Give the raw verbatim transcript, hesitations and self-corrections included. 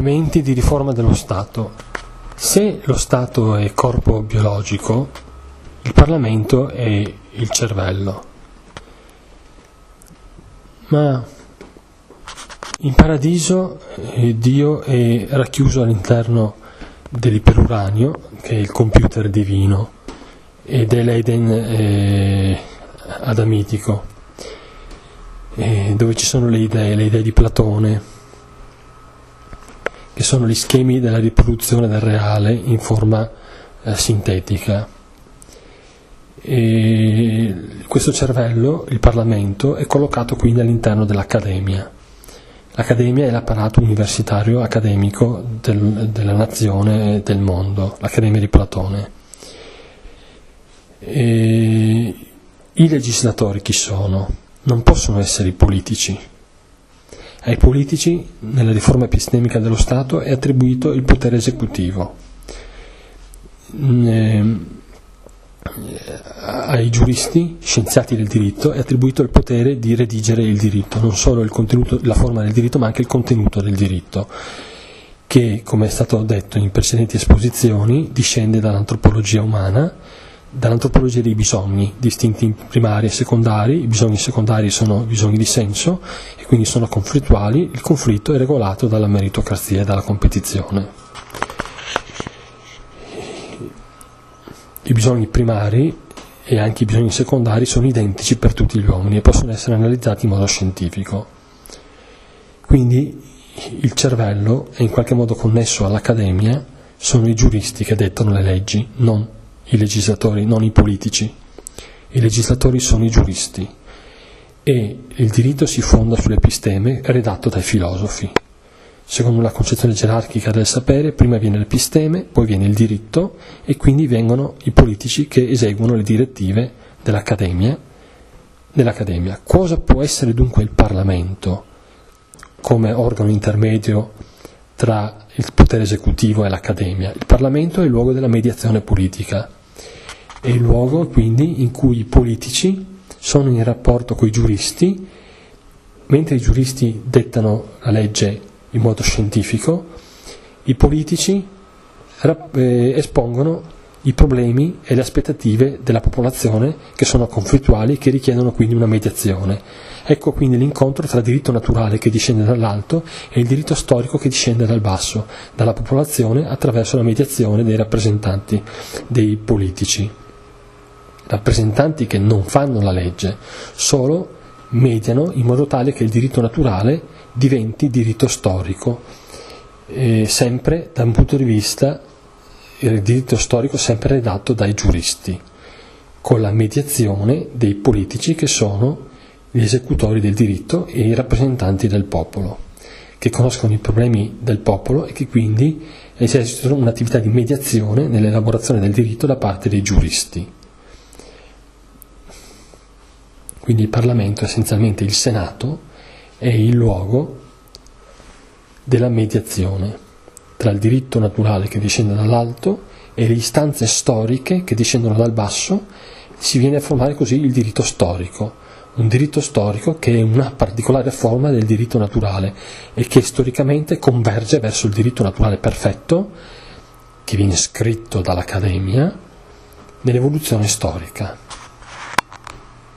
Elementi di riforma dello Stato. Se lo Stato è corpo biologico, il Parlamento è il cervello. Ma in paradiso eh, Dio è racchiuso all'interno dell'iperuranio, che è il computer divino, e dell'Eden eh, adamitico, eh, dove ci sono le idee, le idee di Platone, che sono gli schemi della riproduzione del reale in forma eh, sintetica. E questo cervello, il Parlamento, è collocato quindi all'interno dell'Accademia. L'Accademia è l'apparato universitario accademico del, della nazione e del mondo, l'Accademia di Platone. E i legislatori chi sono? Non possono essere i politici. Ai politici, nella riforma epistemica dello Stato, è attribuito il potere esecutivo. Ai giuristi, scienziati del diritto, è attribuito il potere di redigere il diritto, non solo il contenuto, la forma del diritto, ma anche il contenuto del diritto, che, come è stato detto in precedenti esposizioni, discende dall'antropologia umana, dall'antropologia dei bisogni, distinti in primari e secondari. I bisogni secondari sono bisogni di senso e quindi sono conflittuali. Il conflitto è regolato dalla meritocrazia e dalla competizione. I bisogni primari e anche i bisogni secondari sono identici per tutti gli uomini e possono essere analizzati in modo scientifico. Quindi il cervello è in qualche modo connesso all'accademia, sono i giuristi che dettano le leggi, non i legislatori, non i politici. I legislatori sono i giuristi e il diritto si fonda sull'episteme redatto dai filosofi. Secondo la concezione gerarchica del sapere, prima viene l'episteme, poi viene il diritto e quindi vengono i politici che eseguono le direttive dell'accademia. dell'accademia. Cosa può essere dunque il Parlamento come organo intermedio tra il potere esecutivo e l'accademia? Il Parlamento è il luogo della mediazione politica, è il luogo quindi in cui i politici sono in rapporto con i giuristi, mentre i giuristi dettano la legge in modo scientifico, i politici eh, espongono i problemi e le aspettative della popolazione che sono conflittuali e che richiedono quindi una mediazione. Ecco quindi l'incontro tra diritto naturale che discende dall'alto e il diritto storico che discende dal basso, dalla popolazione attraverso la mediazione dei rappresentanti dei politici. Rappresentanti che non fanno la legge, solo mediano in modo tale che il diritto naturale diventi diritto storico, eh, sempre da un punto di vista, il diritto storico sempre redatto dai giuristi, con la mediazione dei politici che sono gli esecutori del diritto e i rappresentanti del popolo, che conoscono i problemi del popolo e che quindi esercitano un'attività di mediazione nell'elaborazione del diritto da parte dei giuristi. Quindi il Parlamento, essenzialmente il Senato, è il luogo della mediazione tra il diritto naturale che discende dall'alto e le istanze storiche che discendono dal basso. Si viene a formare così il diritto storico, un diritto storico che è una particolare forma del diritto naturale e che storicamente converge verso il diritto naturale perfetto che viene scritto dall'Accademia nell'evoluzione storica.